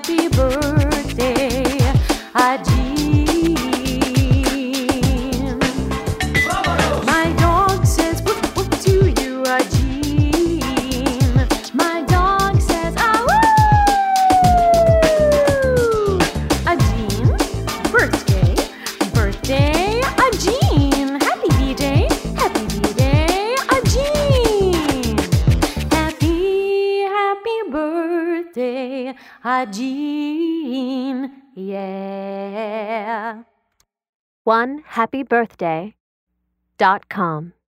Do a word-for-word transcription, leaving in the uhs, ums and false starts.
happy birthday, Ajeen. My dog says woof woof to you, Ajeen. My dog says ah woo. Ajeen, birthday, birthday, Ajeen. Happy B-Day, happy B-Day, Ajeen. Happy, happy birthday, Ajeen. Yeah. one happy birthday dot com